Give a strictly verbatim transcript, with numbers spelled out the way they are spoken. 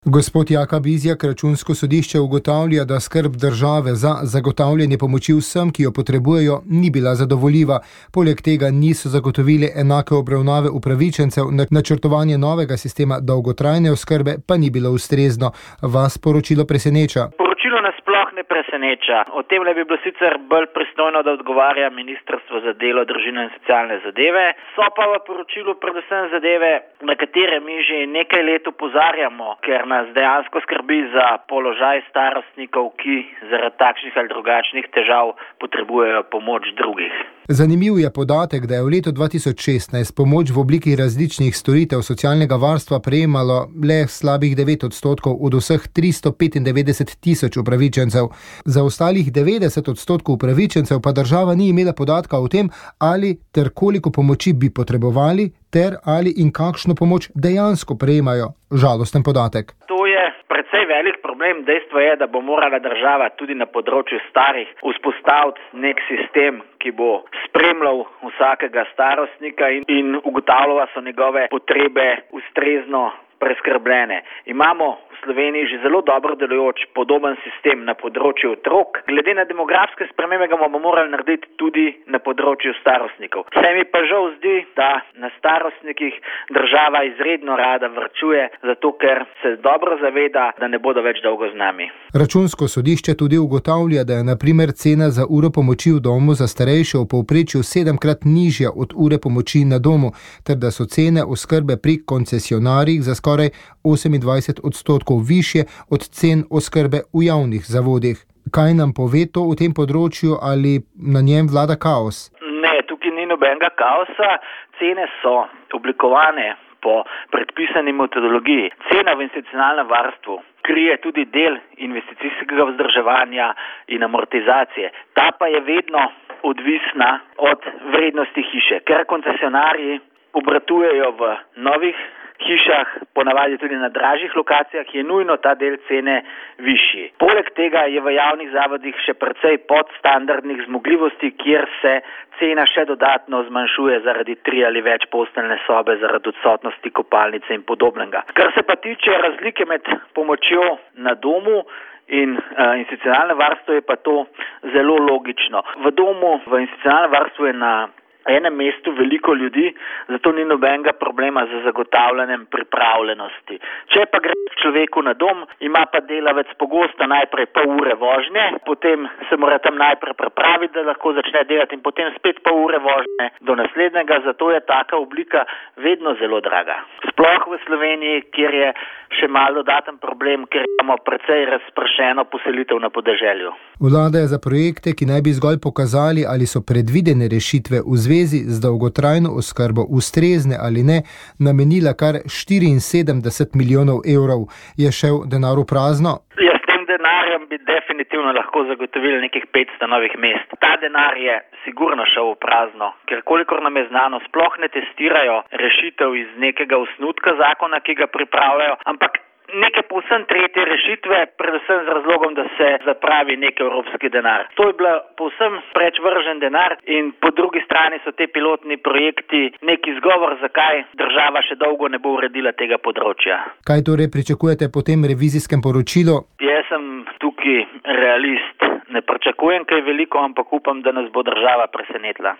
Gospod Jaka Bizjak, Računsko sodišče ugotavlja, da skrb države za zagotavljanje pomoči vsem, ki jo potrebujejo, ni bila zadovoljiva. Poleg tega niso zagotovili enake obravnave upravičencev, načrtovanje novega sistema dolgotrajne oskrbe pa ni bilo ustrezno. Vas poročilo preseneča? Poročilo nas sploh ne preseneča. O tem ne bi bilo sicer bolj pristojno, da odgovarja Ministrstvo za delo, družino in socialne zadeve. So pa v poročilu predvsem zadeve, na katere mi že nekaj let opozarjamo, ker nas dejansko skrbi za položaj starostnikov, ki zaradi takšnih ali drugačnih težav potrebujejo pomoč drugih. Zanimiv je podatek, da je v letu dva tisoč šestnajst pomoč v obliki različnih storitev socialnega varstva prejemalo le slabih devet odstotkov od vseh tristo petindevetdeset tisoč upravičencev. Za ostalih devetdeset odstotkov upravičencev pa država ni imela podatka o tem, ali ter koliko pomoči bi potrebovali, ter ali in kakšno pomoč dejansko prejemajo. Žalosten podatek. To je precej velik problem. Dejstvo je, da bo morala država tudi na področju starih vzpostaviti nek sistem, ki bo spremljal vsakega starostnika in, in ugotavljal, so njegove potrebe ustrezno preskrbljene. Imamo v Sloveniji že zelo dobro delujoč podoben sistem na področju otrok. Glede na demografske spremembe ga bomo morali narediti tudi na področju starostnikov. Se mi pa žal zdi, da na starostnikih država izredno rada varčuje, zato ker se dobro zaveda, da ne bodo več dolgo z nami. Računsko sodišče tudi ugotavlja, da je na primer cena za uro pomoči v domu za starejše v povprečju sedemkrat nižja od ure pomoči na domu, ter da so cene oskrbe pri koncesionarjih za skoraj osemindvajset odstotkov višje od cen oskrbe v javnih zavodih. Kaj nam pove to v tem področju, ali na njem vlada kaos? Ne, tukaj ni nobenega kaosa. Cene so oblikovane po predpisani metodologiji. Cena v institucionalnem varstvu krije tudi del investicijskega vzdrževanja in amortizacije. Ta pa je vedno odvisna od vrednosti hiše, ker koncesionarji obratujejo v novih hišah, ponavadi tudi na dražjih lokacijah, je nujno ta del cene višji. Poleg tega je v javnih zavodih še precej podstandardnih zmogljivosti, kjer se cena še dodatno zmanjšuje zaradi tri ali več posteljne sobe, zaradi odsotnosti kopalnice in podobnega. Kar se pa tiče razlike med pomočjo na domu in uh, institucionalnem varstvu, je pa to zelo logično. V domu, v institucionalnem varstvu je na enem mestu veliko ljudi, zato ni nobenega problema z zagotavljanjem pripravljenosti. Če pa gre človeku na dom, ima pa delavec pogosto najprej pol ure vožnje, potem se mora tam najprej pripraviti, da lahko začne delati in potem spet pol ure vožnje do naslednjega, zato je taka oblika vedno zelo draga. Sploh v Sloveniji, kjer je še malo dodaten problem, ker imamo precej razpršeno poselitev na podeželju. Vlada je za projekte, ki naj bi zgolj pokazali, ali so predvidene rešitve v zvezi z dolgotrajno oskrbo ustrezne ali ne, namenila kar štiriinsedemdeset milijonov evrov. Je šel denar v prazno? Ja, s tem denarjem bi definitivno lahko zagotovili nekih petsto novih mest. Ta denar je sigurno šel v prazno, ker kolikor nam je znano, sploh ne testirajo rešitev iz nekega osnutka zakona, ki ga pripravljajo, ampak neke povsem tretje rešitve, predvsem z razlogom, da se zapravi nek evropski denar. To je bila povsem preč vržen denar in po drugi strani so te pilotni projekti nek izgovor, zakaj država še dolgo ne bo uredila tega področja. Kaj torej pričakujete po tem revizijskem poročilu? Jaz sem tukaj realist. Ne pričakujem kaj veliko, ampak upam, da nas bo država presenetila.